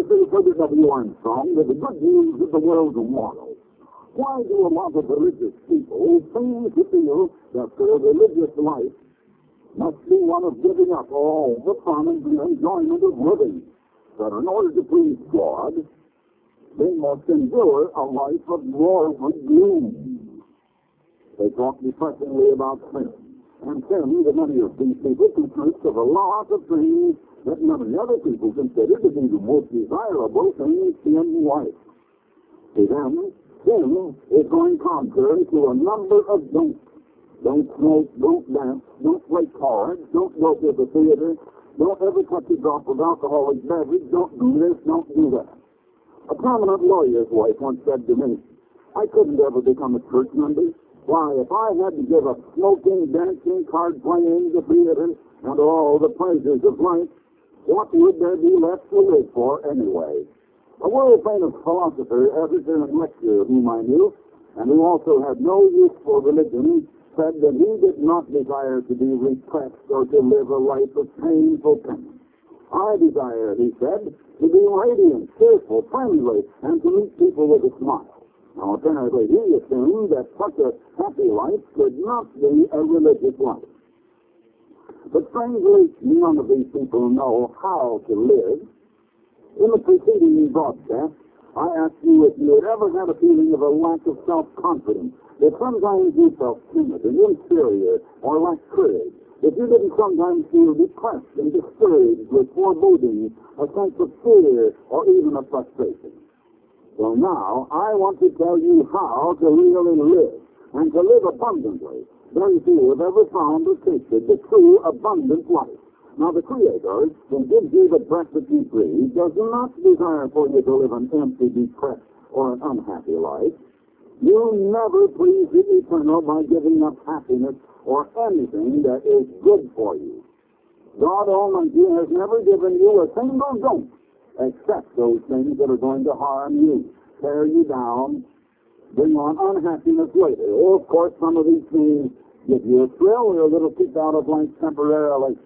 say Frederick W. Armstrong that the good news of the world's moral. Why do a lot of religious people seem to feel that their religious life must be one of giving up all the fun and the enjoyment of living? That in order to please God, they must endure a life of moral gloom. They talk depressingly about sin, and sin to many of these people consists of a lot of things that many other people consider to be the most desirable things in life. To them, sin is going contrary to a number of don'ts. Don't smoke, don't dance, don't play cards, don't go to the theater, don't ever touch a drop of alcoholic beverage, don't do this, don't do that. A prominent lawyer's wife once said to me, I couldn't ever become a church member. Why, if I had to give up smoking, dancing, card playing, the theater, and all the pleasures of life, what would there be left to live for anyway? A world-famous philosopher, editor, and lecturer whom I knew, and who also had no use for religion, said that he did not desire to be repressed or to live a life of painful penance. I desire, he said, to be radiant, cheerful, friendly, and to meet people with a smile. Now, apparently, he assumed that such a happy life could not be a religious life. But strangely, none of these people know how to live. In the preceding broadcast, I asked you if you had ever had a feeling of a lack of self-confidence, if sometimes you felt timid and inferior or lacked courage, if you didn't sometimes feel depressed and discouraged with foreboding, a sense of fear, or even of frustration. Well, now, I want to tell you how to really live, and to live abundantly. Very few have ever found or tasted the true abundant life. Now, the Creator, who gives you the breath that you breathe, does not desire for you to live an empty, depressed, or an unhappy life. You never please the Eternal by giving up happiness or anything that is good for you. God Almighty has never given you a single don't, except those things that are going to harm you, tear you down, bring on unhappiness later. Oh, of course, some of these things give you a thrill or a little kick out of life temporarily.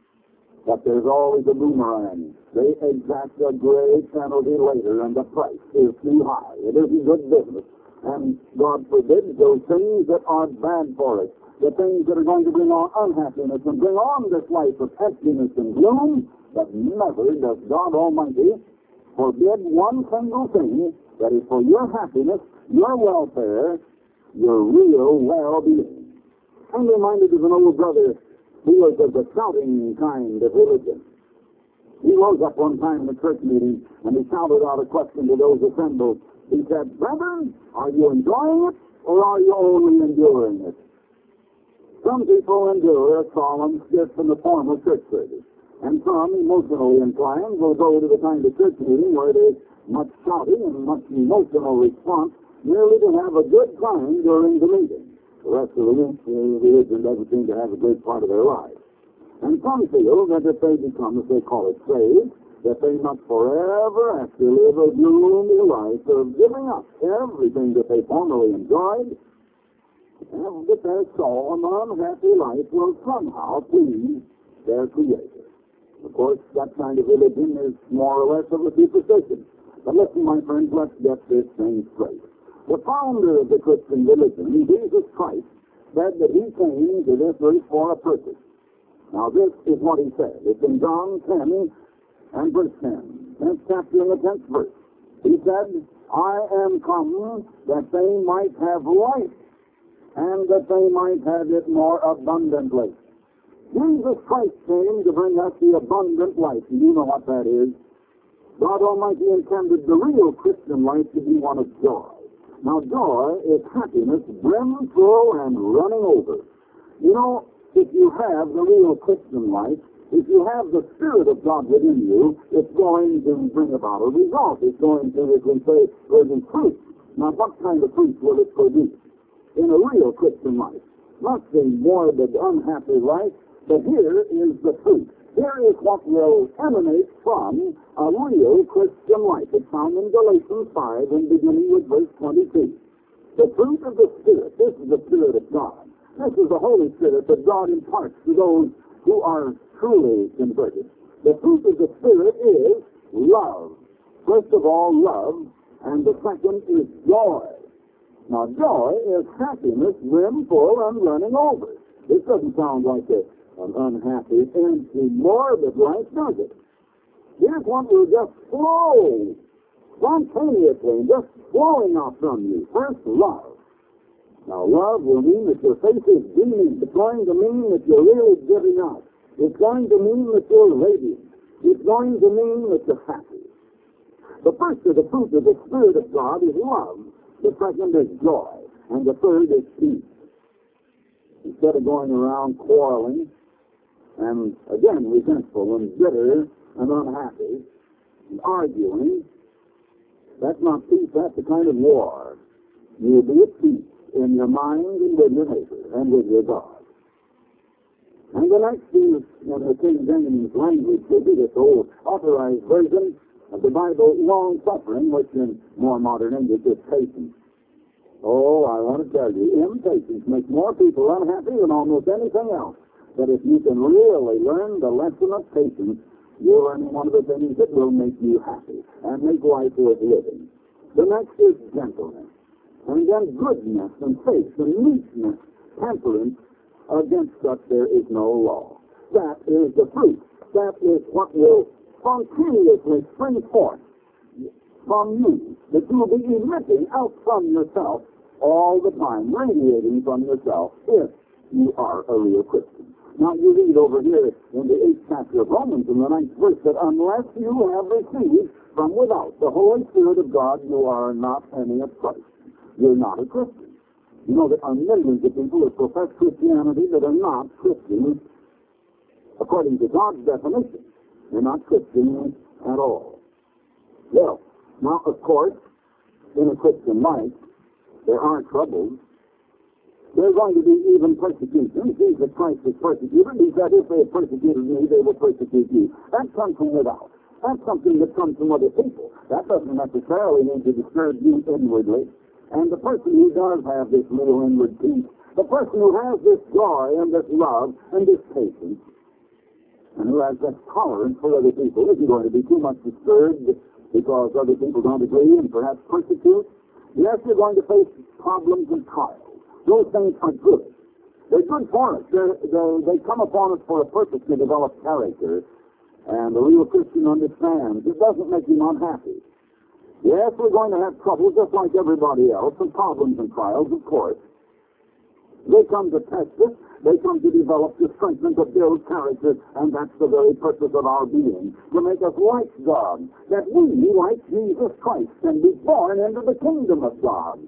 But there's always a boomerang. They exact a great penalty later, and the price is too high. It isn't good business. And God forbid those things that are bad for us, the things that are going to bring on unhappiness and bring on this life of emptiness and gloom. But never does God Almighty forbid one single thing that is for your happiness, your welfare, your real well-being. I'm reminded of an old brother who was of the shouting kind of religion. He rose up one time in a church meeting and he shouted out a question to those assembled. He said, Brethren, are you enjoying it or are you only enduring it? Some people endure a solemn, stiff, and the form of church service. And some, emotionally inclined, will go to the kind of church meeting where there's much shouting and much emotional response merely to have a good time during the meeting. The rest of the week, religion doesn't seem to have a great part of their lives. And some feel that if they become, as they call it, saved, that they must forever have to live a gloomy life of giving up everything that they formerly enjoyed, and that their solemn, unhappy life will somehow please their Creator. Of course, that kind of religion is more or less of a superstition. But listen, my friends, let's get this thing straight. The founder of the Christian religion, Jesus Christ, said that he came to this earth for a purpose. Now, this is what he said. It's in John 10 and verse 10, 10th chapter and the 10th verse. He said, I am come that they might have life, and that they might have it more abundantly. Jesus Christ came to bring us the abundant life. And you know what that is. God Almighty intended the real Christian life to be one of joy. Now, joy is happiness brimful and running over. You know, if you have the real Christian life, if you have the Spirit of God within you, it's going to bring about a result. It's going to, as we say, produce fruit. Now, what kind of fruit will it produce in a real Christian life? Not the morbid, unhappy life, but here is the fruit. Here is what will emanate from a real Christian life. It's found in Galatians 5 and beginning with verse 22. The fruit of the Spirit. This is the Spirit of God. This is the Holy Spirit that God imparts to those who are truly converted. The fruit of the Spirit is love, First of all, love, and the second is joy. Now, joy is happiness brimful and running over. This doesn't sound like an unhappy, empty, morbid life, does it? Here's one will just flow spontaneously, just flowing out from you. First, love. Now, love will mean that your faith is beaming. It's going to mean that you're really giving out. It's going to mean that you're radiant. It's going to mean that you're happy. The first of the fruit of the Spirit of God is love. The second is joy. And the third is peace. Instead of going around quarreling and, again, resentful and bitter and unhappy and arguing, that's not peace. That's a kind of war. You'll be at peace in your mind and with your neighbor and with your God. And the next is, in the King James language, will be this old authorized version of the Bible, long-suffering, which in more modern English is patience. Oh, I want to tell you, impatience makes more people unhappy than almost anything else. But if you can really learn the lesson of patience, you'll learn one of the things that will make you happy and make life worth living. The next is gentleness, and then goodness and faith and meekness, temperance. Against such there is no law. That is the fruit. That is what will spontaneously spring forth from you, that you will be emitting out from yourself all the time, radiating from yourself, if you are a real Christian. Now, you read over here in the 8th chapter of Romans, in the 9th verse, that unless you have received from without the Holy Spirit of God, you are not any of Christ. You're not a Christian. You know, there are millions of people who profess Christianity that are not Christians according to God's definition. They're not Christians at all. Well, now, of course, in a Christian life, there are troubles. There are going to be even persecutions. Jesus Christ was persecuted. He said, if they have persecuted me, they will persecute you. That comes from without. That's something that comes from other people. That doesn't necessarily need to disturb you inwardly. And the person who does have this little inward peace, the person who has this joy and this love and this patience, and who has that tolerance for other people, isn't going to be too much disturbed because other people don't agree and perhaps persecute. Yes, you're going to face problems and trials. Those things are good. They're good for us. They come upon us for a purpose to develop character. And the real Christian understands it doesn't make him unhappy. Yes, we're going to have trouble just like everybody else, and problems and trials, of course. They come to test us. They come to develop, to strengthen, to build character, and that's the very purpose of our being, to make us like God, that we, like Jesus Christ, can be born into the kingdom of God.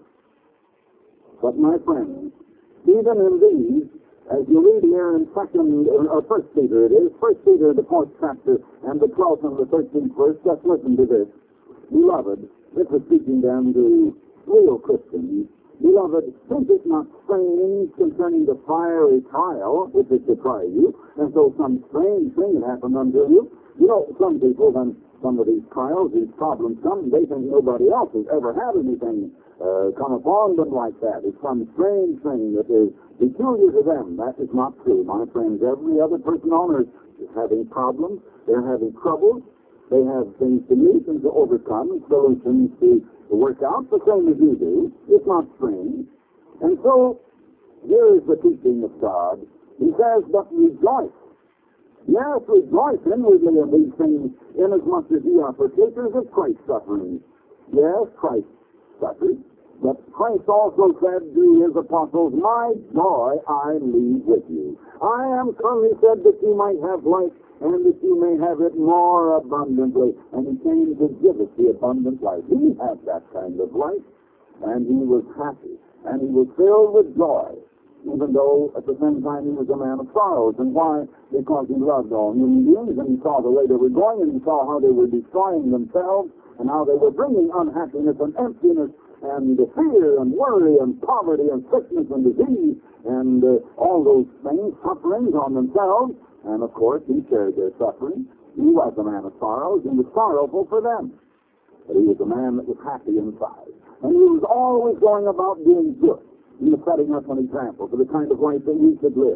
But, my friends, even in these, as you read here in 1 Peter, it is, 1 Peter, the 4th chapter, and the 12th and the 13th verse, just listen to this. Beloved, this is speaking then to real Christians. Beloved, think it not strange concerning the fiery trial which is to try you, and so some strange thing happened unto you. You know, some people, when some of these trials, these problems come, they think nobody else has ever had anything come upon them like that. It's some strange thing that is peculiar to them. That is not true, my friends. Every other person on earth is having problems. They're having troubles. They have things to meet and to overcome, and solutions to work out, the same as you do. It's not strange. And so, here is the teaching of God. He says, but rejoice. Yes, rejoice inwardly in these things, inasmuch as ye are partakers of Christ's sufferings. Yes, Christ suffered. But Christ also said to his apostles, my joy I leave with you. I am come, he said, that you might have life, and that you may have it more abundantly. And he came to give us the abundant life. He had that kind of life, and he was happy, and he was filled with joy, even though at the same time he was a man of sorrows. And why? Because he loved all human beings, and he saw the way they were going, and he saw how they were destroying themselves, and how they were bringing unhappiness and emptiness and fear and worry and poverty and sickness and disease and all those things, sufferings on themselves. And, of course, he shared their suffering. He was a man of sorrows and was sorrowful for them. But he was a man that was happy inside. And he was always going about doing good. He was setting us an example for the kind of life that we should live.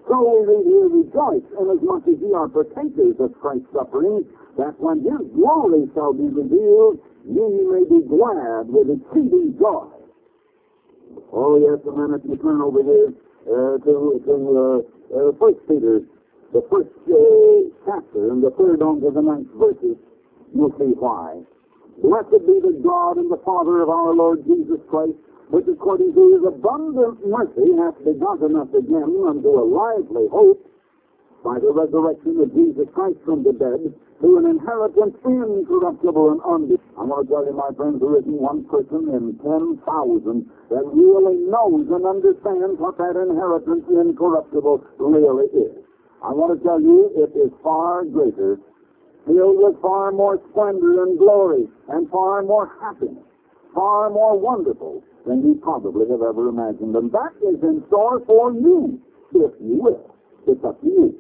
So we rejoice, inasmuch as ye are partakers of Christ's sufferings, that when his glory shall be revealed, ye may be glad with exceeding joy. Oh, yes, and then if you turn over here to 1 Peter, the first chapter, and the third on to the ninth verses, you'll see why. Blessed be the God and the Father of our Lord Jesus Christ, which according to his abundant mercy hath begotten us again unto a lively hope by the resurrection of Jesus Christ from the dead, to an inheritance incorruptible and undefeated. I want to tell you, my friends, there isn't one person in 10,000 that really knows and understands what that inheritance incorruptible really is. I want to tell you, it is far greater, filled with far more splendor and glory, and far more happiness, far more wonderful than you probably have ever imagined. And that is in store for you, if you will. It's up to you.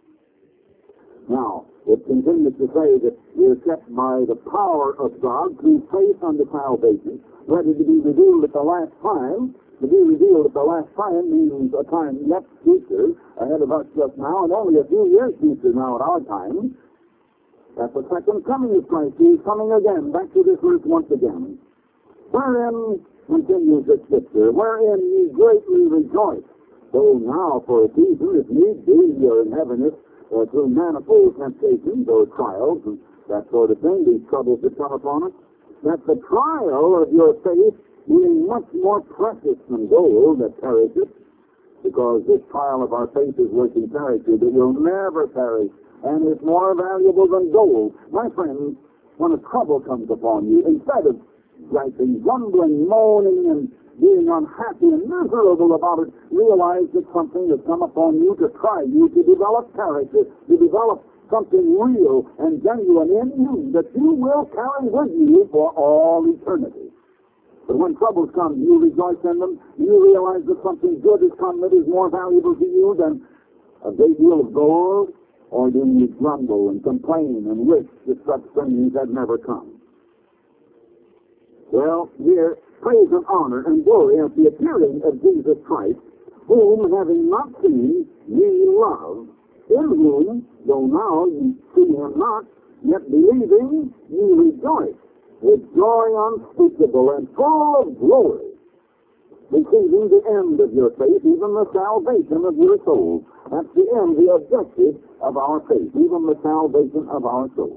Now, it continues to say that we are kept by the power of God through faith unto salvation, ready to be revealed at the last time. To be revealed at the last time means a time yet future, ahead of us just now, and only a few years future now at our time. At the second coming of Christ, he is coming again, back to this earth once again. Wherein, continues the scripture, wherein ye greatly rejoice. Though now for a season, if need be, ye are in heaviness, or through manifold temptations or trials and that sort of thing, these troubles that come upon us, that the trial of your faith, being much more precious than gold that perisheth, because this trial of our faith is working character that will never perish, and is more valuable than gold. My friends, when a trouble comes upon you, instead of griping, grumbling, moaning, and being unhappy and miserable about it, realize that something has come upon you to try you, to develop character, to develop something real and genuine in you that you will carry with you for all eternity. But when troubles come, you rejoice in them, you realize that something good has come that is more valuable to you than a great deal of gold, or do you grumble and complain and wish that such things had never come? Well, here, praise and honor and glory at the appearing of Jesus Christ, whom, having not seen, ye love, in whom, though now ye see him not, yet believing, ye rejoice, with joy unspeakable and full of glory, receiving the end of your faith, even the salvation of your souls. That's the end, the objective of our faith, even the salvation of our souls.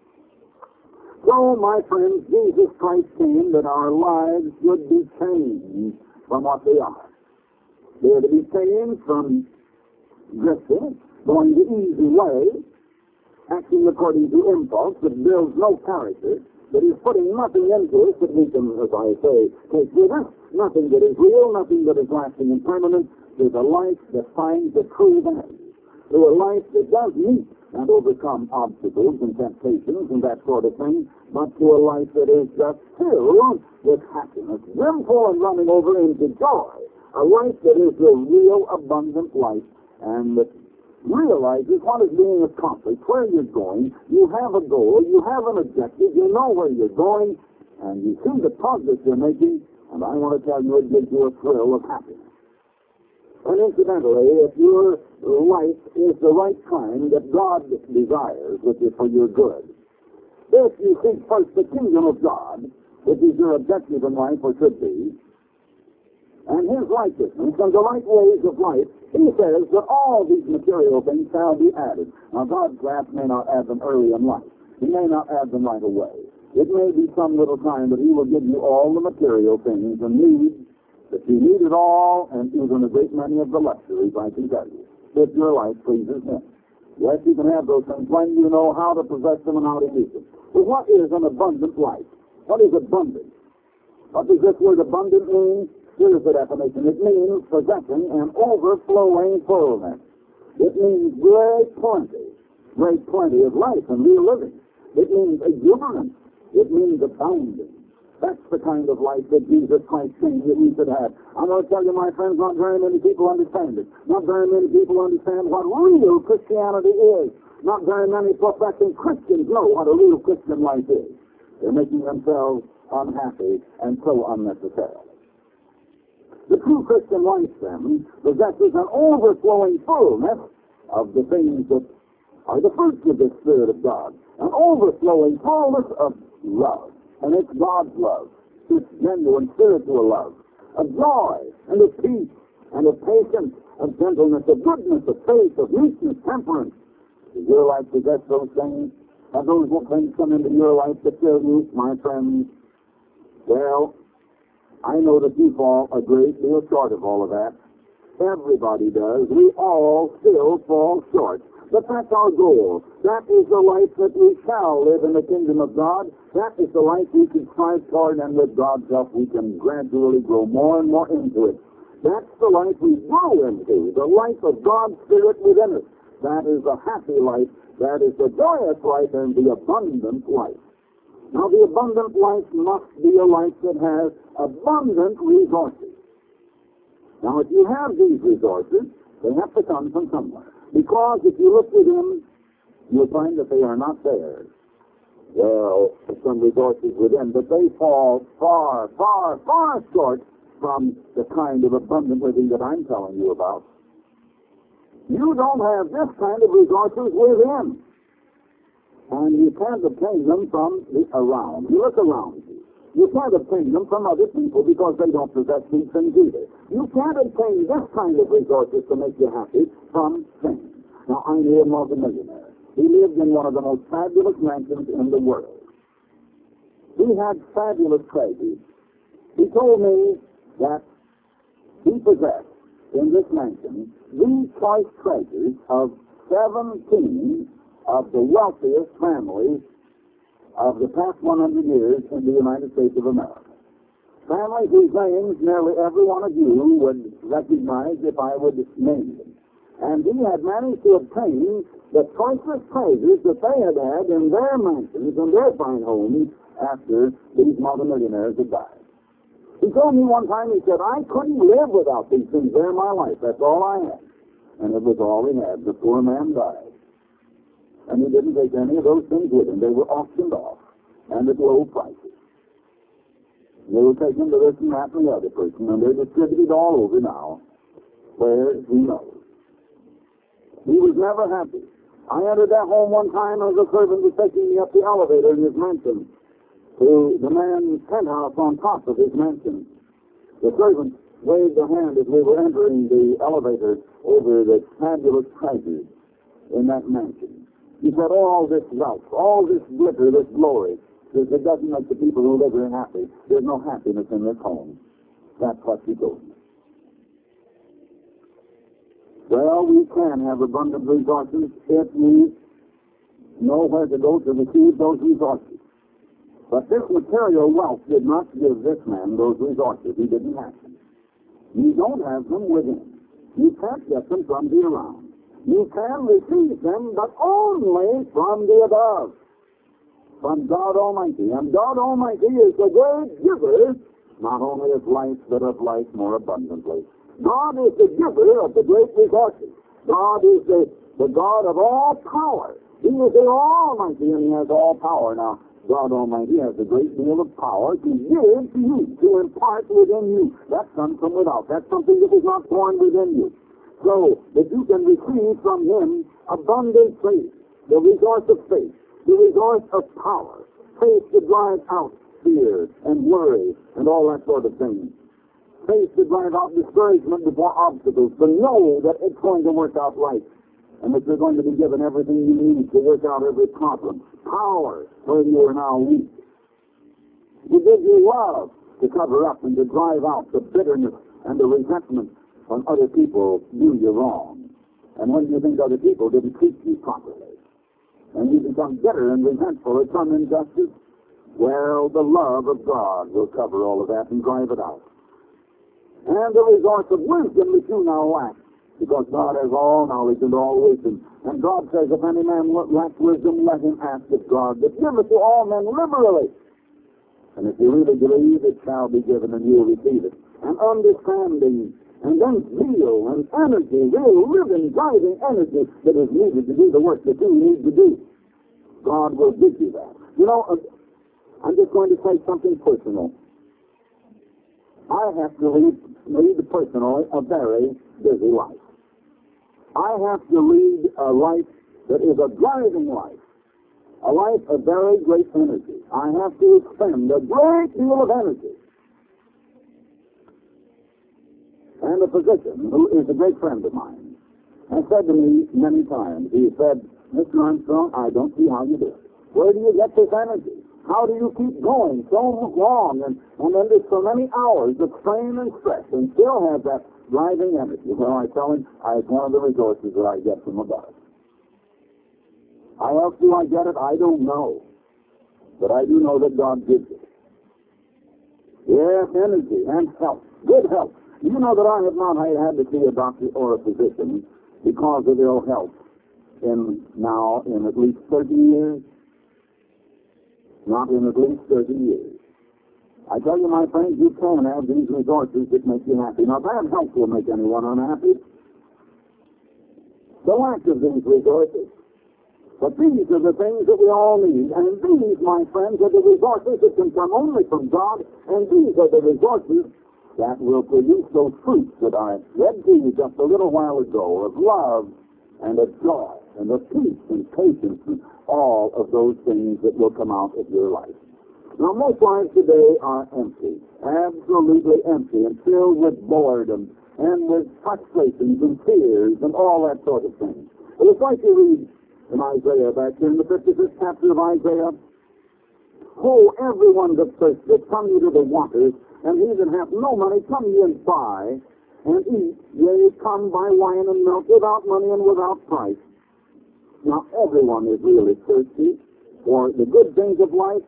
So, my friends, Jesus Christ came that our lives should be changed from what they are. They are to be changed from drifting, going the easy way, acting according to impulse that builds no character, that is putting nothing into us that we can, as I say, take with us, nothing that is real, nothing that is lasting and permanent. There's a life that finds a true value. There's a life that does meet and overcome obstacles and temptations and that sort of thing, but to a life that is just filled with happiness, brimful and running over into joy. A life that is a real abundant life and that realizes what is being accomplished, where you're going. You have a goal, you have an objective, you know where you're going, and you see the progress you're making, and I want to tell you it gives you a thrill of happiness. And incidentally, if your life is the right kind that God desires, which is for your good, if you seek first the kingdom of God, which is your objective in life, or should be, and his righteousness and the right ways of life, he says that all these material things shall be added. Now, God perhaps may not add them early in life. He may not add them right away. It may be some little time, but he will give you all the material things and needs that you need it all, and even a great many of the luxuries, I can tell you, if your life pleases him. Yes, you can have those things when you know how to possess them and how to use them. But what is an abundant life? What is abundant? What does this word abundant mean? Here's the definition. It means possessing an overflowing fullness. It means great plenty of life and real living. It means exuberance. It means abounding. That's the kind of life that Jesus Christ came that we should have. I'm going to tell you, my friends, not very many people understand it. Not very many people understand what real Christianity is. Not very many professing Christians know what a real Christian life is. They're making themselves unhappy and so unnecessary. The true Christian life, then, possesses an overflowing fullness of the things that are the fruits of the Spirit of God. An overflowing fullness of love. And it's God's love. It's genuine spiritual love. Of joy, and of peace, and of patience, of gentleness, of goodness, of faith, of meekness, temperance. Does your life possess those things? Have those things come into your life to fill you, my friends? Well, I know that you fall a great deal short of all of that. Everybody does. We all still fall short. But that's our goal. That is the life that we shall live in the kingdom of God. That is the life we can strive toward, and with God's help we can gradually grow more and more into it. That's the life we grow into, the life of God's Spirit within us. That is the happy life, that is the joyous life, and the abundant life. Now, the abundant life must be a life that has abundant resources. Now, if you have these resources, they have to come from somewhere. Because if you look within, you'll find that they are not there. Well, some resources within, but they fall far, far, far short from the kind of abundant living that I'm telling you about. You don't have this kind of resources within. And you can't obtain them from the around. You look around you. You can't obtain them from other people because they don't possess these things either. You can't obtain this kind of resources to make you happy from things. Now, I knew a multimillionaire. He lived in one of the most fabulous mansions in the world. He had fabulous treasures. He told me that he possessed in this mansion the choice treasures of 17 of the wealthiest families of the past 100 years in the United States of America. Families whose names nearly every one of you would recognize if I would name them. And he had managed to obtain the choicest treasures that they had in their mansions and their fine homes after these multimillionaires had died. He told me one time, he said, I couldn't live without these things there in my life. That's all I had. And it was all he had. The poor man died. And he didn't take any of those things with him. They were auctioned off, and at low prices. They were taken to this and that and the other person, and they're distributed all over now. Where, who knows? He was never happy. I entered that home one time as a servant was taking me up the elevator in his mansion to the man's penthouse on top of his mansion. The servant waved a hand as we were entering the elevator over the fabulous treasures in that mansion. He said, all this wealth, all this glitter, this glory, it doesn't make the people who live here happy. There's no happiness in this home. That's what he told me. Well, we can have abundant resources if we know where to go to receive those resources. But this material wealth did not give this man those resources. He didn't have them. You don't have them within. You can't get them from the around. You can receive them, but only from the above, from God Almighty. And God Almighty is the great giver, not only of life, but of life more abundantly. God is the giver of the great resources. God is the God of all power. He is the Almighty, and He has all power. Now, God Almighty has a great deal of power to give to you, to impart within you. That's come from without. That's something that is not born within you. So that you can receive from Him abundant faith, the resource of faith, the resource of power, faith to drive out fear and worry and all that sort of thing. Faith to drive out discouragement before obstacles, to know that it's going to work out right, and that you're going to be given everything you need to work out every problem. Power where you are now weak. To give you love to cover up and to drive out the bitterness and the resentment when other people do you wrong, and when you think other people didn't treat you properly, and you become bitter and resentful at some injustice, well, the love of God will cover all of that and drive it out. And the resource of wisdom that you now lack, because God has all knowledge and all wisdom. And God says, if any man lacks wisdom, let him ask of God, that giveth to all men liberally. And if you really believe, it shall be given, and you'll receive it. And understanding, and then zeal and energy, real living, driving energy that is needed to do the work that you need to do. God will give you that. You know, I'm just going to say something personal. I have to lead personally a very busy life. I have to lead a life that is a driving life, a life of very great energy. I have to expend a great deal of energy. And a physician, who is a great friend of mine, has said to me many times, he said, Mr. Armstrong, I don't see how you do it. Where do you get this energy? How do you keep going so long and under so many hours of strain and stress and still have that driving energy? Well, I tell him, it's one of the resources that I get from above. How else do I get it? I don't know. But I do know that God gives it. Yes, energy and health. Good health. You know that I have not had to see a doctor or a physician because of ill health in at least 30 years. Not in at least 30 years. I tell you, my friends, you can have these resources that make you happy. Now, bad health will make anyone unhappy. The lack of these resources. But these are the things that we all need. And these, my friends, are the resources that can come only from God. And these are the resources that will produce those fruits that I read to you just a little while ago of love and of joy and of peace and patience and all of those things that will come out of your life. Now, most lives today are empty, absolutely empty, and filled with boredom and with frustrations and fears and all that sort of thing. But it's like you read in Isaiah, back here in the 55th chapter of Isaiah, "Oh, everyone that thirsteth, come ye to the waters, and he that hath no money, come ye and buy, and eat, yea, come buy wine and milk without money and without price." Now, everyone is really thirsty for the good things of life,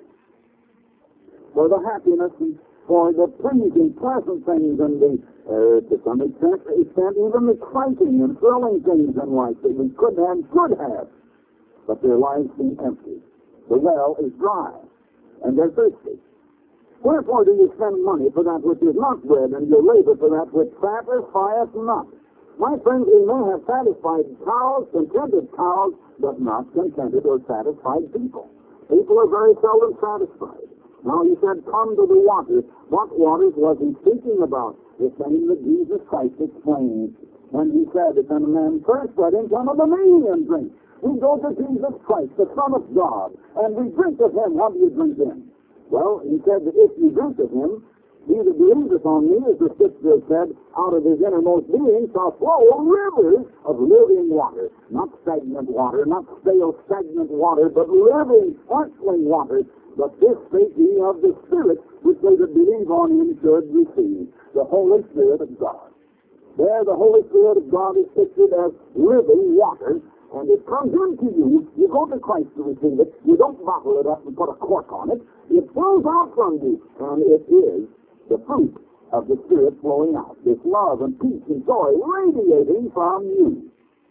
for the happiness, and for the pleasing, pleasant things, and the, to some extent, even the exciting and thrilling things in life that we could and should have. But their lives seem empty. The well is dry, and they're thirsty. Wherefore do you spend money for that which is not bread, and your labor for that which satisfieth not? My friends, we may have satisfied cows, contented cows, but not contented or satisfied people. People are very seldom satisfied. Now, he said, come to the waters. What waters was he speaking about? The same that Jesus Christ explained when he said, if any man thirst, let him come unto me and drink. We go to Jesus Christ, the Son of God, and we drink of him. What do you drink in? Well, he said that if you drink of him, he that believeth on me, as the scripture said, out of his innermost being shall flow rivers of living water. Not stagnant water, not stale stagnant water, but living, sparkling water. But this spake he of the Spirit, which they that believe on him should receive, the Holy Spirit of God. There, the Holy Spirit of God is pictured as living water, and it comes into you. You go to Christ to receive it. You don't bottle it up and put a cork on it. It flows out from you, and it is the fruit of the Spirit flowing out. This love and peace and joy radiating from you.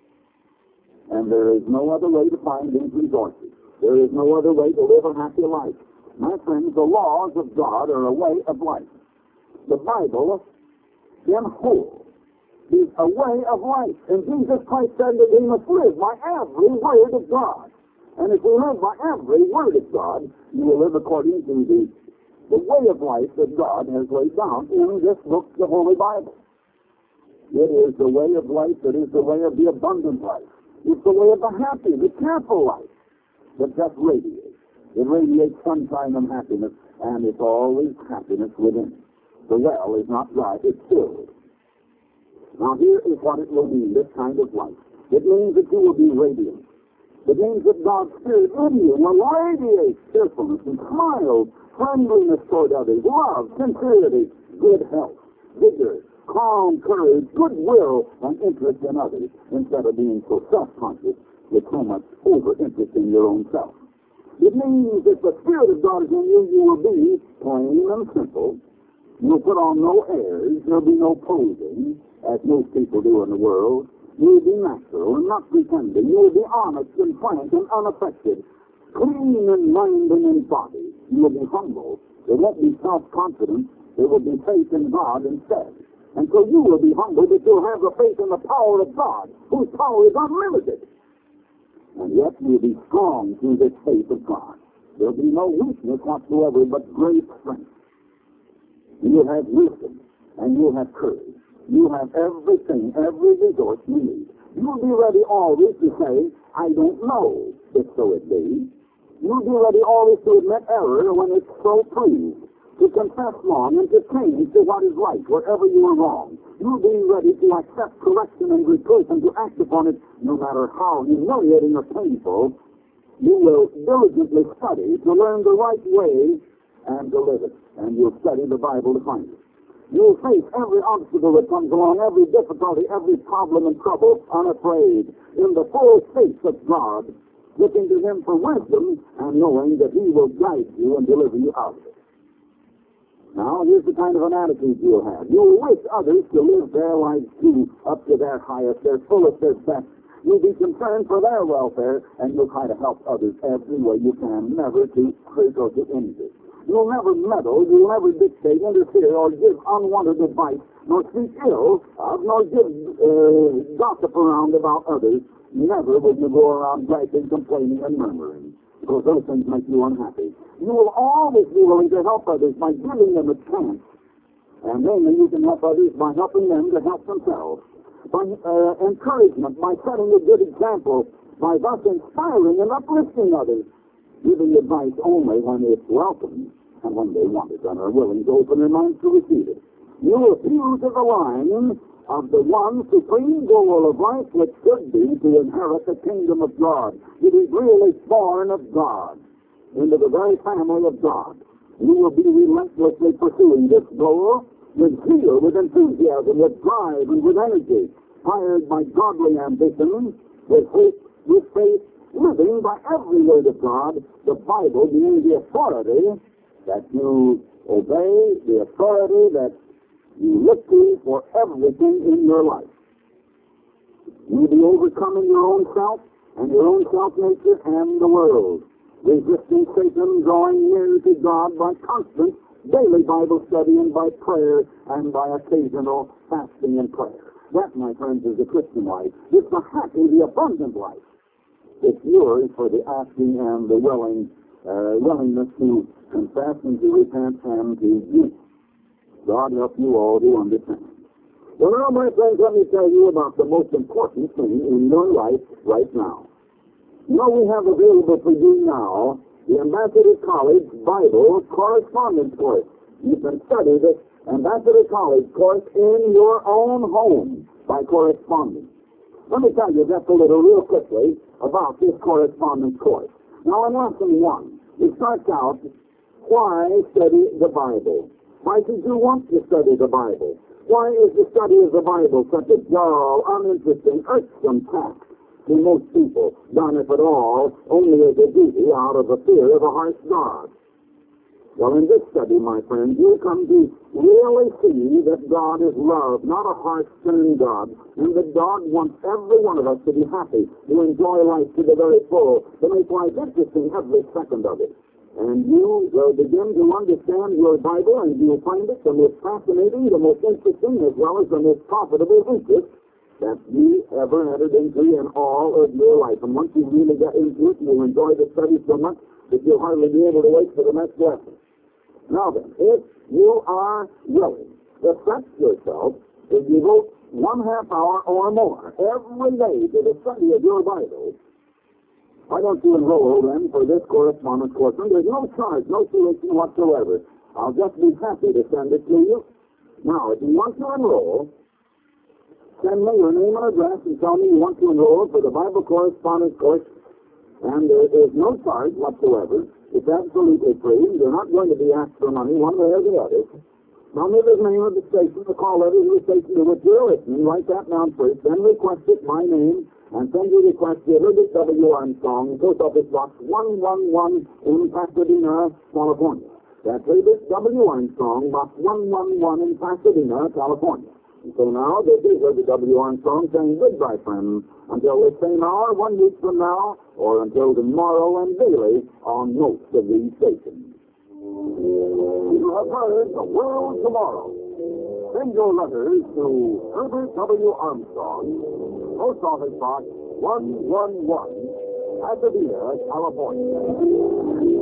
And there is no other way to find these resources. There is no other way to live a happy life. My friends, the laws of God are a way of life. The Bible, in whole, is a way of life. And Jesus Christ said that we must live by every word of God. And if we live by every word of God, you will live according to the way of life that God has laid down in this book, the Holy Bible. It is the way of life that is the way of the abundant life. It's the way of the happy, the careful life that just radiates. It radiates sunshine and happiness, and it's always happiness within. The well is not dry, it's filled. Now here is what it will mean, this kind of life. It means that you will be radiant. It means that God's Spirit in you will radiate cheerfulness and smiles, friendliness toward others, love, sincerity, good health, vigor, calm courage, goodwill, and interest in others, instead of being so self-conscious with so much over-interest in your own self. It means that the Spirit of God is in you, you will be plain and simple. You'll put on no airs. There'll be no posing, as most people do in the world. You'll be natural and not pretending. You'll be honest and frank and unaffected, clean in mind and in body. You will be humble. There won't be self-confidence. There will be faith in God instead. And so you will be humble, but you'll have the faith in the power of God, whose power is unlimited. And yet you'll be strong through this faith of God. There'll be no weakness whatsoever, but great strength. You'll have wisdom. and you'll have courage. You'll have everything, every resource you need. You'll be ready always to say, I don't know, if so it be. You'll be ready always to admit error when it's so proved, to confess wrong and to change to what is right wherever you are wrong. You'll be ready to accept correction and reproof and to act upon it no matter how humiliating or painful. You will diligently study to learn the right way and to live it. And you'll study the Bible to find it. You'll face every obstacle that comes along, every difficulty, every problem and trouble, unafraid, in the full face of God, looking to Him for wisdom and knowing that He will guide you and deliver you out of it. Now, here's the kind of an attitude you'll have. You'll wish others to live their lives too, up to their highest, their fullest, their best. You'll be concerned for their welfare, and you'll try to help others every way you can, never to hurt or to injure. You'll never meddle, you'll never dictate, interfere, or give unwanted advice, nor speak ill of, nor give gossip around about others. Never will you go around griping, complaining, and murmuring, because those things make you unhappy. You will always be willing to help others by giving them a chance, and mainly you can help others by helping them to help themselves, by encouragement, by setting a good example, by thus inspiring and uplifting others, giving advice only when it's welcome and when they want it and are willing to open their minds to receive it. You appeal to the line of the one supreme goal of life, which should be to inherit the kingdom of God, to be really born of God, into the very family of God. You will be relentlessly pursuing this goal with zeal, with enthusiasm, with drive, and with energy, fired by godly ambition, with hope, with faith, living by every word of God, the Bible being the authority that you obey, the authority that you look to for everything in your life. You'll be overcoming your own self and your own self-nature and the world, resisting Satan, drawing near to God by constant daily Bible study and by prayer and by occasional fasting and prayer. That, my friends, is the Christian life. It's the happy, the abundant life. It's yours for the asking and the willingness to confess and to repent and to do. God help you all to understand. Well, now, my friends, let me tell you about the most important thing in your life right now. You know, we have available for you now the Ambassador College Bible Correspondence Course. You can study this Ambassador College course in your own home by correspondence. Let me tell you just a little real quickly about this correspondence course. Now, in lesson 1, it starts out, why study the Bible? Why should you want to study the Bible? Why is the study of the Bible such a dull, uninteresting, irksome task to most people, done, if at all, only as a duty out of the fear of a harsh God? Well, in this study, my friends, you come to really see that God is love, not a harsh, stern God, and that God wants every one of us to be happy, to enjoy life to the very full, to make life interesting every second of it. And you will begin to understand your Bible, and you'll find it the most fascinating, the most interesting, as well as the most profitable interest that you ever entered into in all of your life. And once you really get into it, you'll enjoy the study so much that you'll hardly be able to wait for the next lesson. Now then, if you are willing to set yourself to devote 1/2 hour or more every day to the study of your Bible, why don't you enroll then for this correspondence course? And there's no charge, no tuition whatsoever. I'll just be happy to send it to you. Now, if you want to enroll, send me your name and address and tell me you want to enroll for the Bible correspondence course. And there is no charge whatsoever. It's absolutely free. You're not going to be asked for money one way or the other. Tell me the name of the station, the call letter to the station to which you're listening. Write that down first. Then request it, my name, and send your request to Herbert W. Armstrong, Post Office Box 111 in Pasadena, California. That's Herbert W. Armstrong, Box 111 in Pasadena, California. And so now, this is Herbert W. Armstrong saying goodbye, friends, until this same hour, 1 week from now, or until tomorrow and daily on most of these stations. You have heard The World Tomorrow. Send your letters to Herbert W. Armstrong, Post Office Box 111, Pasadena, California.